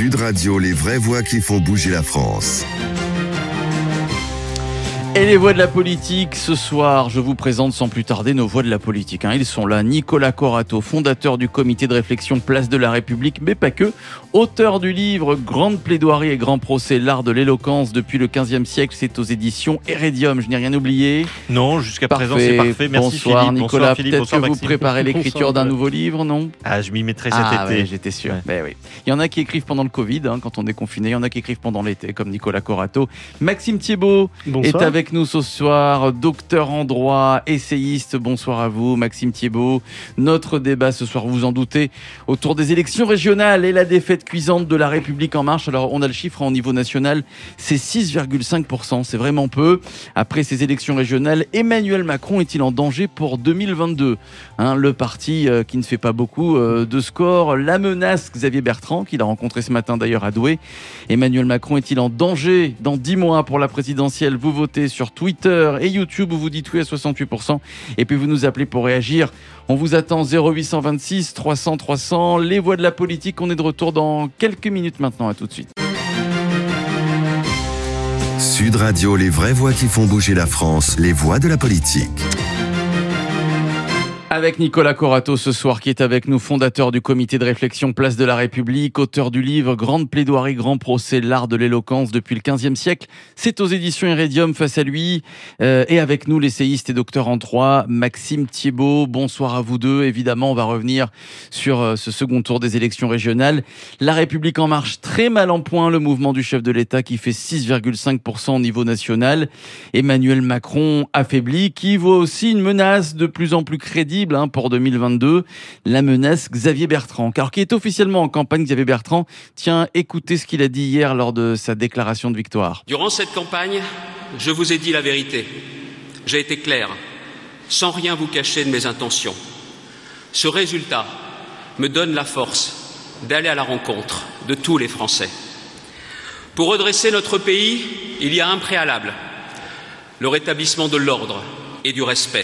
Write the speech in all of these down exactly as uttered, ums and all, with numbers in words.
Sud Radio, les vraies voix qui font bouger la France. Et les voix de la politique, ce soir, je vous présente sans plus tarder nos voix de la politique. Ils sont là, Nicolas Corato, fondateur du comité de réflexion Place de la République, mais pas que, auteur du livre Grande plaidoirie et grand procès, l'art de l'éloquence depuis le quinzième siècle, c'est aux éditions Heredium, je n'ai rien oublié. Non, jusqu'à présent c'est parfait, merci bonsoir, Philippe. Nicolas, bonsoir Philippe, peut-être bonsoir que Maxime. vous préparez l'écriture d'un nouveau livre, non? Ah, je m'y mettrai cet ah, été. Ouais, j'étais sûr. Ouais. Ben oui. Il y en a qui écrivent pendant le Covid, hein, quand on est confiné, il y en a qui écrivent pendant l'été, comme Nicolas Corato. Maxime Thiebaud Bonsoir. est avec nous ce soir. Docteur en droit, essayiste, bonsoir à vous Maxime Thiebaud. Notre débat ce soir, vous vous en doutez, autour des élections régionales et la défaite cuisante de la République en marche. Alors on a le chiffre au niveau national, c'est six virgule cinq pour cent, c'est vraiment peu. Après ces élections régionales, Emmanuel Macron est-il en danger pour deux mille vingt-deux, hein, le parti euh, qui ne fait pas beaucoup euh, de score, la menace Xavier Bertrand, qu'il a rencontré ce matin d'ailleurs à Douai. Emmanuel Macron est-il en danger dans dix mois pour la présidentielle? Vous votez sur Twitter et YouTube où vous dites oui à soixante-huit pour cent et puis vous nous appelez pour réagir. On vous attend zéro huit cent vingt-six trois cents trois cents. Les voix de la politique, on est de retour dans quelques minutes maintenant. À tout de suite. Sud Radio, les vraies voix qui font bouger la France, les voix de la politique. Avec Nicolas Corato ce soir qui est avec nous, fondateur du comité de réflexion Place de la République, auteur du livre Grande plaidoirie, grand procès, l'art de l'éloquence depuis le quinzième siècle. C'est aux éditions Heredium face à lui. Euh, et avec nous, l'essayiste et docteur en droit, Maxime Thiebaud. Bonsoir à vous deux. Évidemment, on va revenir sur euh, ce second tour des élections régionales. La République en marche, très mal en point, le mouvement du chef de l'État qui fait six virgule cinq pour cent au niveau national. Emmanuel Macron affaibli, qui voit aussi une menace de plus en plus crédible pour deux mille vingt-deux, la menace Xavier Bertrand. Alors, qui est officiellement en campagne, Xavier Bertrand. Tiens, écoutez ce qu'il a dit hier lors de sa déclaration de victoire. Durant cette campagne, je vous ai dit la vérité. J'ai été clair, sans rien vous cacher de mes intentions. Ce résultat me donne la force d'aller à la rencontre de tous les Français. Pour redresser notre pays, il y a un préalable, le rétablissement de l'ordre et du respect.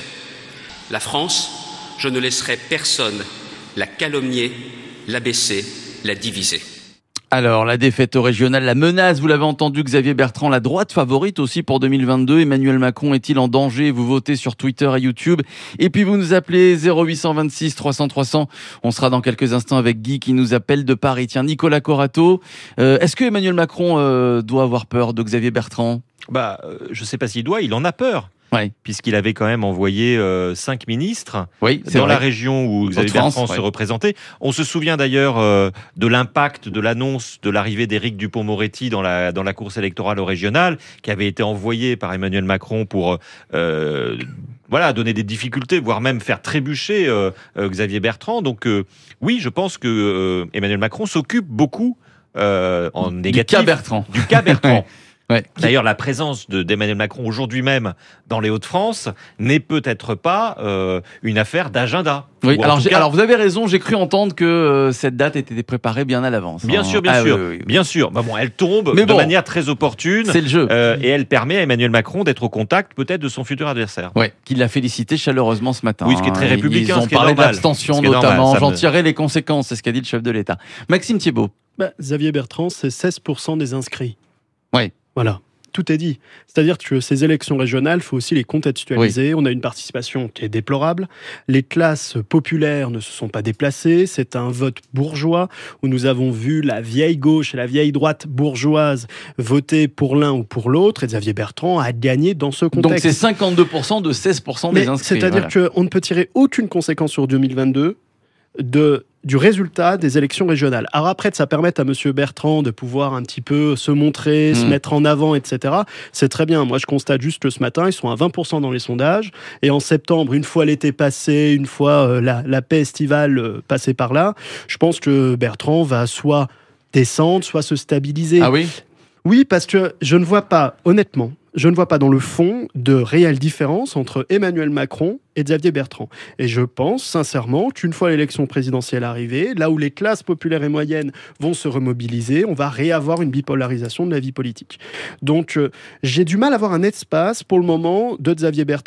La France, je ne laisserai personne la calomnier, l'abaisser, la diviser. Alors, la défaite au régional, la menace, vous l'avez entendu, Xavier Bertrand, la droite favorite aussi pour deux mille vingt-deux. Emmanuel Macron est-il en danger? Vous votez sur Twitter et YouTube. Et puis vous nous appelez zéro huit cent vingt-six trois cents trois cents. On sera dans quelques instants avec Guy qui nous appelle de Paris. Tiens, Nicolas Corato, euh, est-ce que Emmanuel Macron euh, doit avoir peur de Xavier Bertrand? Bah, euh, je ne sais pas s'il doit, il en a peur. Ouais. Puisqu'il avait quand même envoyé euh, cinq ministres oui, dans vrai. la région où Xavier Bertrand ouais. se représentait. On se souvient d'ailleurs euh, de l'impact de l'annonce de l'arrivée d'Éric Dupond-Moretti dans la, dans la course électorale au régional, qui avait été envoyée par Emmanuel Macron pour euh, voilà, donner des difficultés, voire même faire trébucher euh, euh, Xavier Bertrand. Donc euh, oui, je pense que euh, Emmanuel Macron s'occupe beaucoup euh, en négatif du cas Bertrand. Du cas Bertrand. Ouais. D'ailleurs, la présence de, d'Emmanuel Macron aujourd'hui même dans les Hauts-de-France n'est peut-être pas euh, une affaire d'agenda. Oui, alors, cas... alors vous avez raison, j'ai cru entendre que euh, cette date était préparée bien à l'avance. Bien hein. sûr, bien ah, sûr, oui, oui, oui. bien sûr. Bah bon, elle tombe Mais de bon, manière très opportune. C'est le jeu. Euh, et elle permet à Emmanuel Macron d'être au contact peut-être de son futur adversaire. Oui, qu'il l'a félicité chaleureusement ce matin. Oui, ce qui est très républicain. Ils ont ce qui est parlé de normal. l'abstention Ce notamment. normal, J'en me... tirerai les conséquences, c'est ce qu'a dit le chef de l'État. Maxime Thiebaud. Bah, Xavier Bertrand, c'est seize pour cent des inscrits. Oui. Voilà. Tout est dit. C'est-à-dire que ces élections régionales, il faut aussi les contextualiser. Oui. On a une participation qui est déplorable. Les classes populaires ne se sont pas déplacées. C'est un vote bourgeois où nous avons vu la vieille gauche et la vieille droite bourgeoise voter pour l'un ou pour l'autre. Et Xavier Bertrand a gagné dans ce contexte. Donc c'est cinquante-deux pour cent de seize pour cent des Mais inscrits. C'est-à-dire voilà. qu'on ne peut tirer aucune conséquence sur deux mille vingt-deux de... du résultat des élections régionales. Alors après, ça permet à M. Bertrand de pouvoir un petit peu se montrer, mmh. se mettre en avant, et cetera. C'est très bien. Moi, je constate juste que ce matin, ils sont à vingt pour cent dans les sondages. Et en septembre, une fois l'été passé, une fois euh, la, la paix estivale euh, passée par là, je pense que Bertrand va soit descendre, soit se stabiliser. Ah oui ? Oui, parce que je ne vois pas, honnêtement, je ne vois pas dans le fond de réelle différence entre Emmanuel Macron et Xavier Bertrand. Et je pense sincèrement qu'une fois l'élection présidentielle arrivée, là où les classes populaires et moyennes vont se remobiliser, on va réavoir une bipolarisation de la vie politique. Donc euh, j'ai du mal à avoir un espace pour le moment de Xavier Bertrand.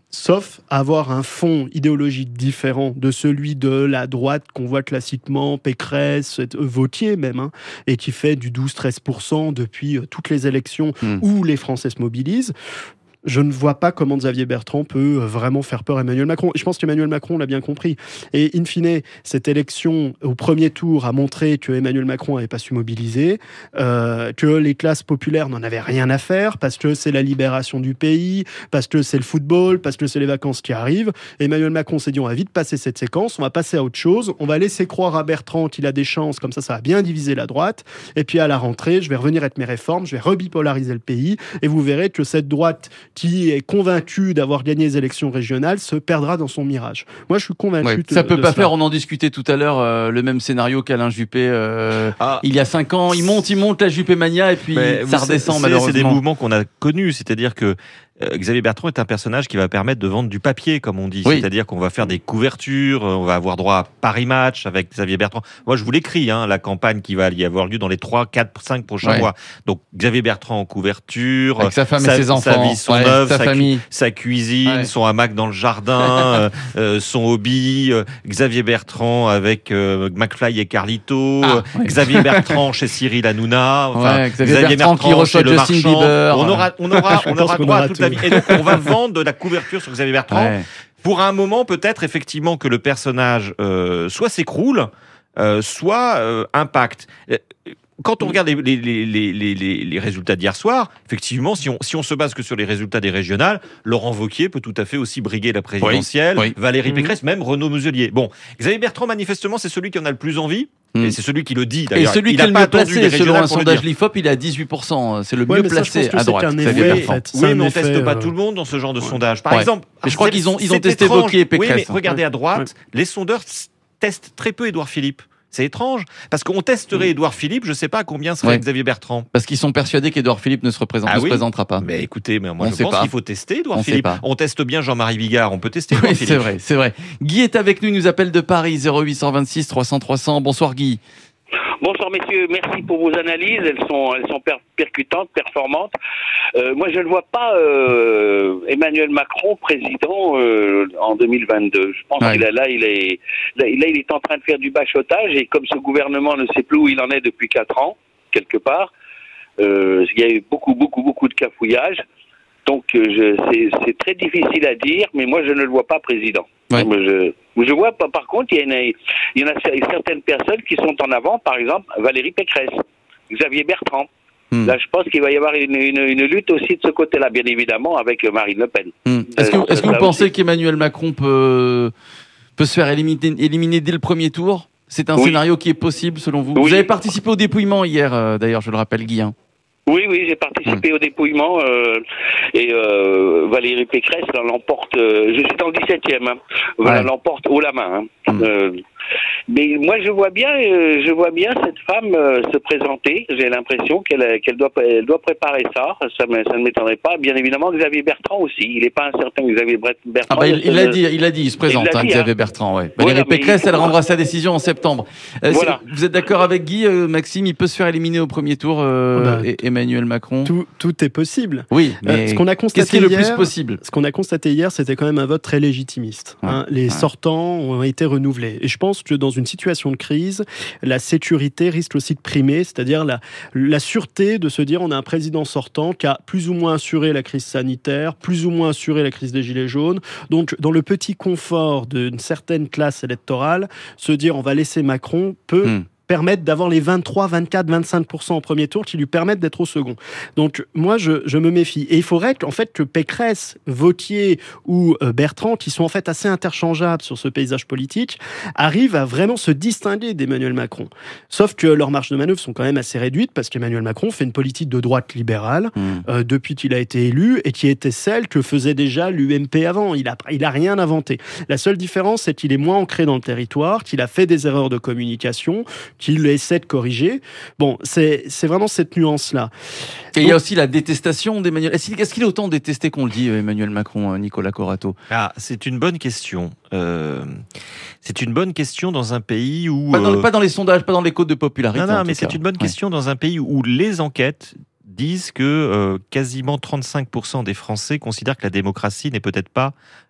sauf avoir un fond idéologique différent de celui de la droite qu'on voit classiquement, Pécresse, Wauquiez même, hein, et qui fait du douze à treize pour cent depuis euh, toutes les élections mmh. où les Français se mobilisent. Je ne vois pas comment Xavier Bertrand peut vraiment faire peur à Emmanuel Macron. Je pense qu'Emmanuel Macron l'a bien compris. Et in fine, cette élection au premier tour a montré que Emmanuel Macron n'avait pas su mobiliser, euh, que les classes populaires n'en avaient rien à faire, parce que c'est la libération du pays, parce que c'est le football, parce que c'est les vacances qui arrivent. Emmanuel Macron s'est dit, on va vite passer cette séquence, on va passer à autre chose, on va laisser croire à Bertrand qu'il a des chances, comme ça, ça va bien diviser la droite. Et puis à la rentrée, je vais revenir avec mes réformes, je vais rebipolariser le pays, et vous verrez que cette droite qui est convaincu d'avoir gagné les élections régionales se perdra dans son mirage. Moi, je suis convaincu ouais, de ça peut de pas cela. faire, on en discutait tout à l'heure, euh, le même scénario qu'Alain Juppé euh, ah, il y a cinq ans. Il monte, il monte la Juppé Mania et puis ça redescend c'est, malheureusement. C'est des mouvements qu'on a connus, c'est-à-dire que euh, Xavier Bertrand est un personnage qui va permettre de vendre du papier, comme on dit. Oui. C'est-à-dire qu'on va faire des couvertures, on va avoir droit à Paris Match avec Xavier Bertrand. Moi, je vous l'écris, hein, la campagne qui va y avoir lieu dans les trois, quatre, cinq prochains ouais. mois. Donc, Xavier Bertrand en couverture. Avec sa femme sa, et ses enfants. Sa vie, son ouais, œuvre, sa, sa, famille. Cu- sa cuisine, ouais. son hamac dans le jardin, euh, euh, son hobby. Euh, Xavier Bertrand avec euh, McFly et Carlito. Ah, ouais. Xavier Bertrand chez Cyril Hanouna. Enfin, ouais, Xavier, Xavier Bertrand, Bertrand qui reçoit Justin Bieber. On aura, on aura, on aura droit à toute la vie. Et donc, on va vendre de la couverture sur Xavier Bertrand ouais. pour un moment peut-être effectivement que le personnage euh, soit s'écroule, euh, soit euh, impacte. Quand on regarde les, les, les, les, les, les résultats d'hier soir, effectivement, si on, si on se base que sur les résultats des régionales, Laurent Wauquiez peut tout à fait aussi briguer la présidentielle, oui, oui. Valérie Pécresse, mmh. même Renaud Muselier. Bon, Xavier Bertrand, manifestement, c'est celui qui en a le plus envie. Mmh. Et c'est celui qui le dit d'ailleurs. Et celui il qui est le pas mieux placé, selon un sondage L l'I F O P, il est à dix-huit pour cent. C'est le ouais, mieux placé à droite. Xavier Bertrand. En fait. Oui, mais on ne teste euh... pas tout le monde dans ce genre de ouais. sondage. Par ouais. exemple, je crois qu'ils ont, ils ont testé Wauquiez et Pécresse. Oui, mais regardez à droite, ouais. les sondeurs testent très peu Édouard Philippe. C'est étrange, parce qu'on testerait mmh. Édouard Philippe, je ne sais pas à combien serait ouais. Xavier Bertrand. Parce qu'ils sont persuadés qu'Édouard Philippe ne se, représente, ah ne oui. se présentera pas. Mais écoutez, mais moi on je pense pas. qu'il faut tester Édouard on Philippe. On teste bien Jean-Marie Bigard, on peut tester Édouard oui, Philippe. C'est vrai, c'est vrai. Guy est avec nous, il nous appelle de Paris, zéro huit cent vingt-six trois cents trois cents. Bonsoir Guy. Bonsoir messieurs, merci pour vos analyses, elles sont, elles sont per- percutantes, performantes. Euh, moi je ne vois pas euh, Emmanuel Macron président euh, en deux mille vingt-deux. Je pense ouais. qu'il a, là, il est, là, là il est en train de faire du bachotage et comme ce gouvernement ne sait plus où il en est depuis quatre ans, quelque part, euh, il y a eu beaucoup, beaucoup, beaucoup de cafouillage. Donc je, c'est, c'est très difficile à dire, mais moi je ne le vois pas président. Ouais. Je, je vois par contre, il y, a une, il y en a certaines personnes qui sont en avant, par exemple Valérie Pécresse, Xavier Bertrand. Hmm. Là, je pense qu'il va y avoir une, une, une lutte aussi de ce côté-là, bien évidemment, avec Marine Le Pen. Hmm. Est-ce que, euh, est-ce que vous pensez aussi. qu'Emmanuel Macron peut, peut se faire éliminer, éliminer dès le premier tour ? C'est un oui. scénario qui est possible, selon vous ? Oui. Vous avez participé au dépouillement hier, euh, d'ailleurs, je le rappelle, Guy. Hein. Oui, oui, j'ai participé mmh. au dépouillement euh, et euh, Valérie Pécresse l'emporte, euh, je suis dans le dix-septième, hein, voilà, ouais. l'emporte haut la main. Hein. Mmh. Euh, mais moi, je vois bien, euh, je vois bien cette femme euh, se présenter. J'ai l'impression qu'elle, qu'elle doit, elle doit préparer ça. Ça, me, ça ne m'étonnerait pas. Bien évidemment, Xavier Bertrand aussi. Il n'est pas incertain que Xavier Bertrand. Ah bah, il, il l'a dit, il a dit, il se présente, il hein, dit, Xavier hein. Bertrand. Ouais. Valérie voilà, Pécresse, elle rendra sa décision en septembre. Euh, voilà. Vous êtes d'accord avec Guy, euh, Maxime, il peut se faire éliminer au premier tour, euh, bah, et Emmanuel Macron. Tout, tout est possible. Oui, mais euh, ce qu'on a constaté qu'est-ce qui est le hier, plus possible ? Ce qu'on a constaté hier, c'était quand même un vote très légitimiste. Ouais. Hein. Les ouais. sortants ont été renouvelés. Et je pense que dans une situation de crise, la sécurité risque aussi de primer, c'est-à-dire la, la sûreté de se dire on a un président sortant qui a plus ou moins assuré la crise sanitaire, plus ou moins assuré la crise des Gilets jaunes. Donc, dans le petit confort d'une certaine classe électorale, se dire on va laisser Macron peut... Mmh. permettre d'avoir les vingt-trois, vingt-quatre, vingt-cinq pour cent au premier tour qui lui permettent d'être au second. Donc, moi, je, je me méfie. Et il faudrait en fait, que Pécresse, Wauquiez ou euh, Bertrand, qui sont en fait assez interchangeables sur ce paysage politique, arrivent à vraiment se distinguer d'Emmanuel Macron. Sauf que leurs marges de manœuvre sont quand même assez réduites parce qu'Emmanuel Macron fait une politique de droite libérale mmh. euh, depuis qu'il a été élu et qui était celle que faisait déjà l'U M P avant. Il a, il a rien inventé. La seule différence, c'est qu'il est moins ancré dans le territoire, qu'il a fait des erreurs de communication, qu'il essaie de corriger. Bon, c'est, c'est vraiment cette nuance-là. Et Donc, il y a aussi la détestation d'Emmanuel. Est-ce qu'il, est-ce qu'il est autant détesté qu'on le dit, Emmanuel Macron, Nicolas Corato ? Ah, c'est une bonne question. Euh, c'est une bonne question dans un pays où... Pas dans, euh... pas dans les sondages, pas dans les codes de popularité. Non, non, mais cas. c'est une bonne question ouais. dans un pays où les enquêtes disent que euh, quasiment trente-cinq pour cent des Français considèrent que la démocratie n'est peut-être pas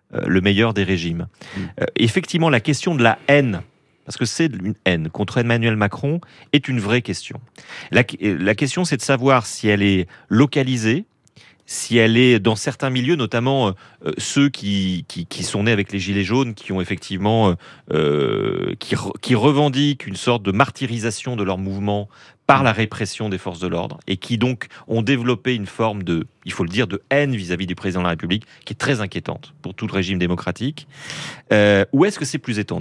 euh, le meilleur des régimes. Mmh. Euh, effectivement, la question de la haine, parce que c'est une haine contre Emmanuel Macron, est une vraie question. La, la question, c'est de savoir si elle est localisée, si elle est dans certains milieux, notamment euh, ceux qui, qui, qui sont nés avec les Gilets jaunes, qui ont effectivement, euh, qui, qui revendiquent une sorte de martyrisation de leur mouvement par la répression des forces de l'ordre, et qui donc ont développé une forme de, il faut le dire, de haine vis-à-vis du président de la République, qui est très inquiétante pour tout le régime démocratique. Euh, ou est-ce que c'est plus étendu ?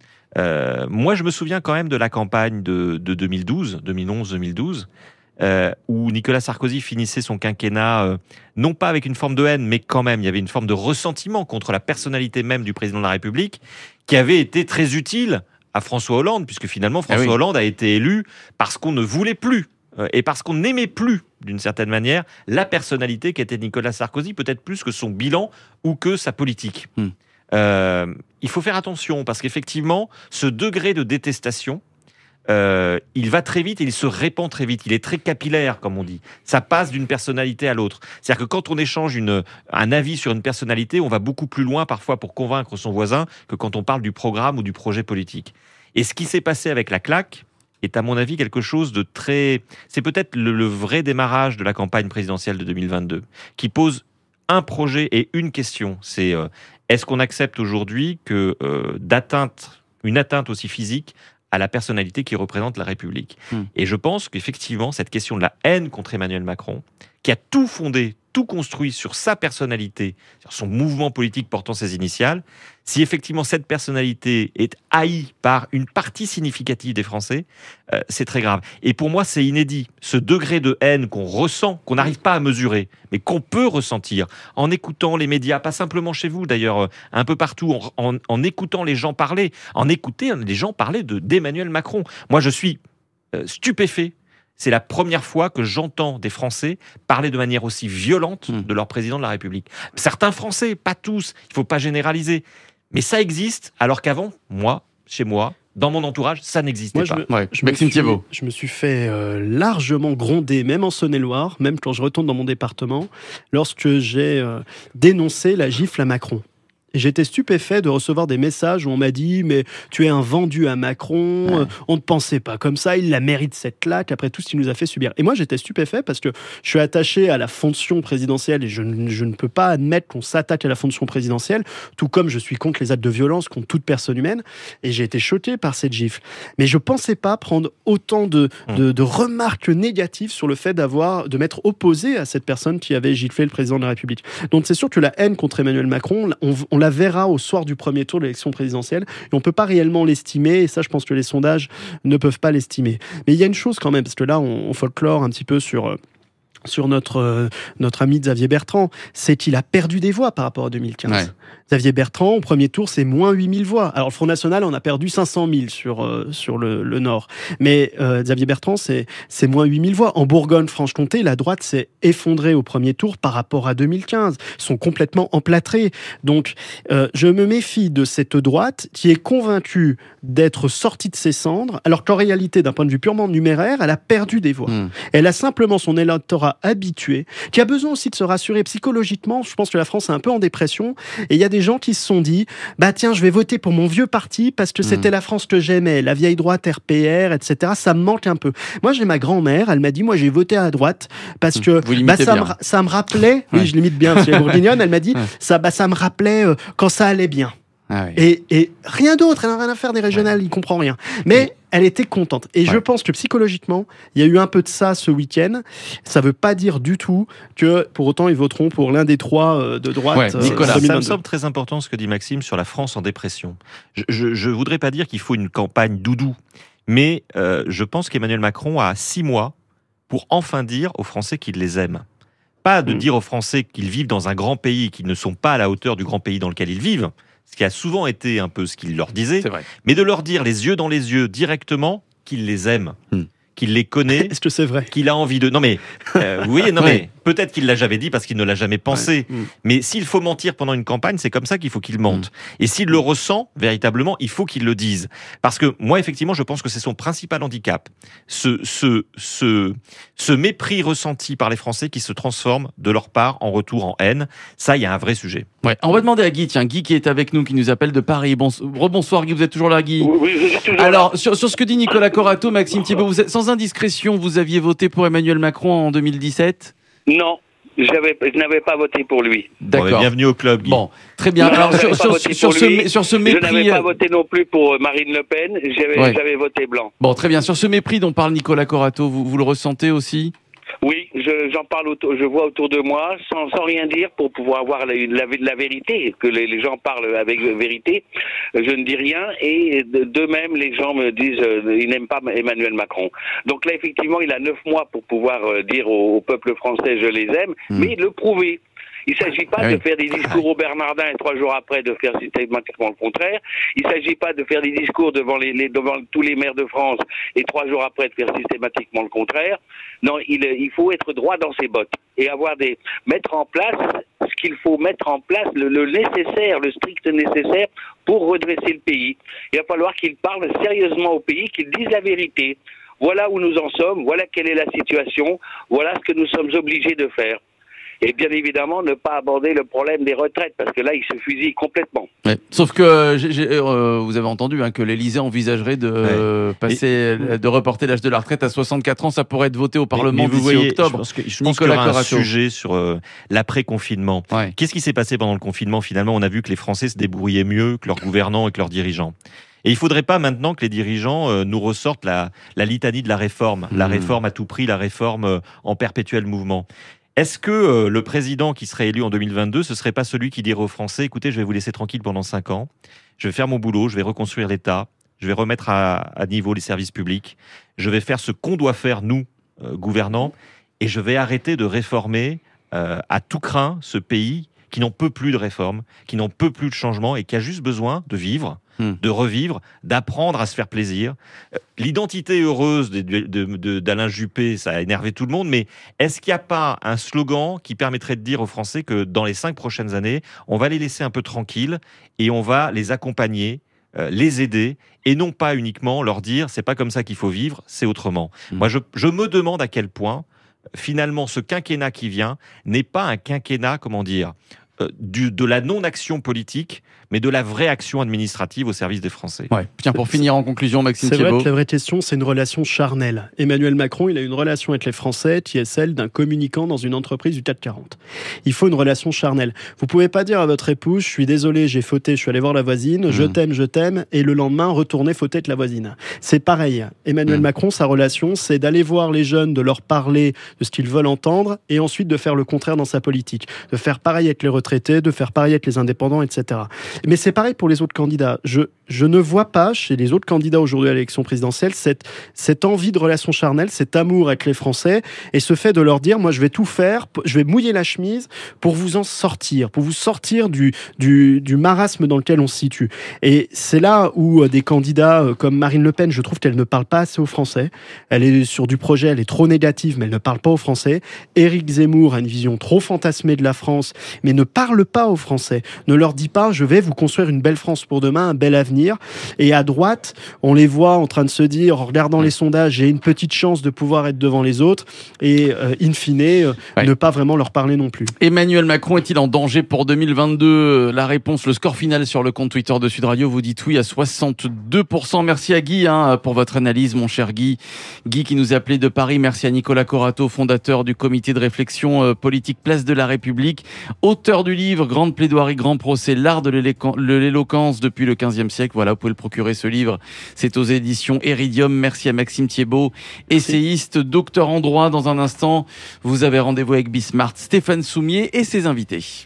Euh, moi, je me souviens quand même de la campagne de, de deux mille douze, deux mille onze deux mille douze, euh, où Nicolas Sarkozy finissait son quinquennat, euh, non pas avec une forme de haine, mais quand même, il y avait une forme de ressentiment contre la personnalité même du président de la République, qui avait été très utile à François Hollande, puisque finalement, François ah oui. Hollande a été élu parce qu'on ne voulait plus, euh, et parce qu'on n'aimait plus, d'une certaine manière, la personnalité qu'était Nicolas Sarkozy, peut-être plus que son bilan ou que sa politique. Hmm. Euh, il faut faire attention, parce qu'effectivement, ce degré de détestation, Euh, il va très vite et il se répand très vite. Il est très capillaire, comme on dit. Ça passe d'une personnalité à l'autre. C'est-à-dire que quand on échange une, un avis sur une personnalité, on va beaucoup plus loin parfois pour convaincre son voisin que quand on parle du programme ou du projet politique. Et ce qui s'est passé avec la claque est à mon avis quelque chose de très... C'est peut-être le, le vrai démarrage de la campagne présidentielle de deux mille vingt-deux, qui pose un projet et une question. C'est euh, est-ce qu'on accepte aujourd'hui que euh, d'atteinte, une atteinte aussi physique à la personnalité qui représente la République. Mmh. Et je pense qu'effectivement, cette question de la haine contre Emmanuel Macron, qui a tout fondé, tout construit sur sa personnalité, sur son mouvement politique portant ses initiales, si effectivement cette personnalité est haïe par une partie significative des Français, euh, c'est très grave. Et pour moi, c'est inédit. Ce degré de haine qu'on ressent, qu'on n'arrive pas à mesurer, mais qu'on peut ressentir en écoutant les médias, pas simplement chez vous d'ailleurs, euh, un peu partout, en, en, en écoutant les gens parler, en écoutant les gens parler de, d'Emmanuel Macron. Moi, je suis euh, stupéfait. C'est la première fois que j'entends des Français parler de manière aussi violente mmh. de leur président de la République. Certains Français, pas tous, il ne faut pas généraliser. Mais ça existe, alors qu'avant, moi, chez moi, dans mon entourage, ça n'existait moi, pas. Je me, ouais. je Maxime Thiebaud. Je me suis fait euh, largement gronder, même en Saône-et-Loire, même quand je retourne dans mon département, lorsque j'ai euh, dénoncé la gifle à Macron. Et j'étais stupéfait de recevoir des messages où on m'a dit « Mais tu es un vendu à Macron, ouais. euh, on ne pensait pas comme ça, il la mérite cette claque après tout ce qu'il nous a fait subir. » Et moi, j'étais stupéfait parce que je suis attaché à la fonction présidentielle et je, je ne peux pas admettre qu'on s'attaque à la fonction présidentielle, tout comme je suis contre les actes de violence contre toute personne humaine. Et j'ai été choqué par cette gifle. Mais je ne pensais pas prendre autant de, de, de remarques négatives sur le fait d'avoir, de m'être opposé à cette personne qui avait giflé le président de la République. Donc c'est sûr que la haine contre Emmanuel Macron, on, on la verra au soir du premier tour de l'élection présidentielle et on ne peut pas réellement l'estimer et ça je pense que les sondages ne peuvent pas l'estimer. Mais il y a une chose quand même, parce que là on, on folklore un petit peu sur... sur notre, euh, notre ami Xavier Bertrand, c'est qu'il a perdu des voix par rapport à deux mille quinze. Ouais. Xavier Bertrand, au premier tour, c'est moins huit mille voix. Alors, le Front National, on a perdu cinq cent mille sur, euh, sur le, le Nord. Mais euh, Xavier Bertrand, c'est, c'est moins huit mille voix. En Bourgogne-Franche-Comté, la droite s'est effondrée au premier tour par rapport à deux mille quinze. Ils sont complètement emplâtrés. Donc, euh, je me méfie de cette droite qui est convaincue d'être sortie de ses cendres, alors qu'en réalité, d'un point de vue purement numéraire, elle a perdu des voix. Mmh. Elle a simplement son électorat habitué, qui a besoin aussi de se rassurer psychologiquement. Je pense que la France est un peu en dépression et il y a des gens qui se sont dit bah tiens, je vais voter pour mon vieux parti parce que c'était mmh. la France que j'aimais, la vieille droite, R P R, et cetera. Ça me manque un peu. Moi, j'ai ma grand-mère, elle m'a dit moi j'ai voté à droite parce que bah, ça, me, ça me rappelait, oui, ouais. je l'imite bien, c'est la bourguignonne, elle m'a dit ouais. ça, bah, ça me rappelait euh, quand ça allait bien. Ah oui. et, et rien d'autre, elle n'a rien à faire des régionales, ouais. il comprend rien. Mais oui. elle était contente. Et ouais. je pense que psychologiquement, il y a eu un peu de ça ce week-end. Ça ne veut pas dire du tout que pour autant ils voteront pour l'un des trois euh, de droite. Ouais, Nicolas, euh, ça me semble très important ce que dit Maxime sur la France en dépression. Je ne voudrais pas dire qu'il faut une campagne doudou, mais euh, je pense qu'Emmanuel Macron a six mois pour enfin dire aux Français qu'il les aime. Pas de mmh. dire aux Français qu'ils vivent dans un grand pays, qu'ils ne sont pas à la hauteur du grand pays dans lequel ils vivent, ce qui a souvent été un peu ce qu'il leur disait, mais de leur dire les yeux dans les yeux directement qu'il les aime, hmm. qu'il les connaît. Est-ce que c'est vrai ? Qu'il a envie de... Non mais, euh, oui, non mais, peut-être qu'il l'a jamais dit parce qu'il ne l'a jamais pensé. Ouais. Mais s'il faut mentir pendant une campagne, c'est comme ça qu'il faut qu'il mente. Mmh. Et s'il le ressent véritablement, il faut qu'il le dise. Parce que moi, effectivement, je pense que c'est son principal handicap. Ce, ce, ce, ce mépris ressenti par les Français qui se transforme de leur part en retour en haine. Ça, il y a un vrai sujet. Ouais. On va demander à Guy, tiens, Guy qui est avec nous, qui nous appelle de Paris. Bon, rebonsoir Guy, vous êtes toujours là, Guy? Oui, je suis toujours Alors, là. sur, sur ce que dit Nicolas Corato, Maxime Thibault, vous êtes, sans indiscrétion, vous aviez voté pour Emmanuel Macron en deux mille dix-sept? Non, j'avais, je n'avais pas voté pour lui. D'accord. Bon, bienvenue au club, Guy. Bon, très bien. Non, Alors, je sur, n'avais pas sur, voté sur pour ce, lui. sur ce Je mépris... n'avais pas euh, voté non plus pour Marine Le Pen, j'avais, Ouais. j'avais voté blanc. Bon, très bien. Sur ce mépris dont parle Nicolas Corato, vous, vous le ressentez aussi? Oui, je, j'en parle, autour, je vois autour de moi, sans, sans rien dire, pour pouvoir avoir la, la, la vérité, que les, les gens parlent avec vérité. Je ne dis rien, et de, de même, les gens me disent euh, ils n'aiment pas Emmanuel Macron. Donc là, effectivement, il a neuf mois pour pouvoir euh, dire au, au peuple français je les aime, mmh. mais le prouver. Il ne s'agit pas ah oui. de faire des discours au Bernardin et trois jours après de faire systématiquement le contraire. Il ne s'agit pas de faire des discours devant, les, les, devant tous les maires de France et trois jours après de faire systématiquement le contraire. Non, il, il faut être droit dans ses bottes et avoir des mettre en place ce qu'il faut mettre en place, le, le nécessaire, le strict nécessaire pour redresser le pays. Il va falloir qu'il parle sérieusement au pays, qu'il dise la vérité. Voilà où nous en sommes, voilà quelle est la situation, voilà ce que nous sommes obligés de faire. Et bien évidemment, ne pas aborder le problème des retraites, parce que là, il se fusille complètement. Ouais. Sauf que j'ai, j'ai, euh, vous avez entendu hein, que l'Élysée envisagerait de euh, passer, Et... de reporter l'âge de la retraite à soixante-quatre ans. Ça pourrait être voté au Parlement d'ici voyez, octobre. Je pense que, je pense qu'il y aura un sujet sur euh, l'après-confinement. Ouais. Qu'est-ce qui s'est passé pendant le confinement? Finalement, on a vu que les Français se débrouillaient mieux que leurs gouvernants et que leurs dirigeants. Et il ne faudrait pas maintenant que les dirigeants euh, nous ressortent la, la litanie de la réforme. Mmh. La réforme à tout prix, la réforme euh, en perpétuel mouvement. Est-ce que euh, le président qui serait élu en deux mille vingt-deux, ce ne serait pas celui qui dirait aux Français, écoutez, je vais vous laisser tranquille pendant cinq ans, je vais faire mon boulot, je vais reconstruire l'État, je vais remettre à, à niveau les services publics, je vais faire ce qu'on doit faire, nous, euh, gouvernants, et je vais arrêter de réformer euh, à tout crin ce pays qui n'en peut plus de réforme, qui n'en peut plus de changement et qui a juste besoin de vivre, Mmh. de revivre, d'apprendre à se faire plaisir. L'identité heureuse de, de, de, d'Alain Juppé, ça a énervé tout le monde, mais est-ce qu'il n'y a pas un slogan qui permettrait de dire aux Français que dans les cinq prochaines années, on va les laisser un peu tranquilles et on va les accompagner, euh, les aider, et non pas uniquement leur dire c'est pas comme ça qu'il faut vivre, c'est autrement. Mmh. Moi, je, je me demande à quel point, finalement, ce quinquennat qui vient n'est pas un quinquennat, comment dire, euh, du, de la non-action politique, mais de la vraie action administrative au service des Français. Ouais. Tiens, pour finir en conclusion, Maxime Thibault. C'est vrai que la vraie question, c'est une relation charnelle. Emmanuel Macron, il a une relation avec les Français qui est celle d'un communicant dans une entreprise du C A C quarante. Il faut une relation charnelle. Vous pouvez pas dire à votre épouse, je suis désolé, j'ai fauté, je suis allé voir la voisine, mmh. je t'aime, je t'aime, et le lendemain, retourner fauter avec la voisine. C'est pareil. Emmanuel mmh. Macron, sa relation, c'est d'aller voir les jeunes, de leur parler de ce qu'ils veulent entendre, et ensuite de faire le contraire dans sa politique. De faire pareil avec les retraités, de faire pareil avec les indépendants, et cetera. Mais c'est pareil pour les autres candidats. Je, je ne vois pas chez les autres candidats aujourd'hui à l'élection présidentielle cette, cette envie de relation charnelle, cet amour avec les Français et ce fait de leur dire, moi je vais tout faire, je vais mouiller la chemise pour vous en sortir, pour vous sortir du, du, du marasme dans lequel on se situe. Et c'est là où des candidats comme Marine Le Pen, je trouve qu'elle ne parle pas assez aux Français. Elle est sur du projet, elle est trop négative, mais elle ne parle pas aux Français. Éric Zemmour a une vision trop fantasmée de la France, mais ne parle pas aux Français. Ne leur dit pas, je vais vous construire une belle France pour demain, un bel avenir. Et à droite, on les voit en train de se dire, en regardant les sondages, j'ai une petite chance de pouvoir être devant les autres. Et euh, in fine, euh, ouais. ne pas vraiment leur parler non plus. Emmanuel Macron est-il en danger pour deux mille vingt-deux? La réponse, le score final sur le compte Twitter de Sud Radio, vous dites oui à soixante-deux pour cent. Merci à Guy hein, pour votre analyse, mon cher Guy. Guy qui nous a appelé de Paris. Merci à Nicolas Corato, fondateur du comité de réflexion euh, politique Place de la République, auteur du livre Grande plaidoirie, grand procès, l'art de l'éloquence depuis le quinzième siècle. Voilà, vous pouvez le procurer ce livre. C'est aux éditions Iridium. Merci à Maxime Thibault, essayiste, docteur en droit. Dans un instant, vous avez rendez-vous avec Bismart, Stéphane Soumier et ses invités.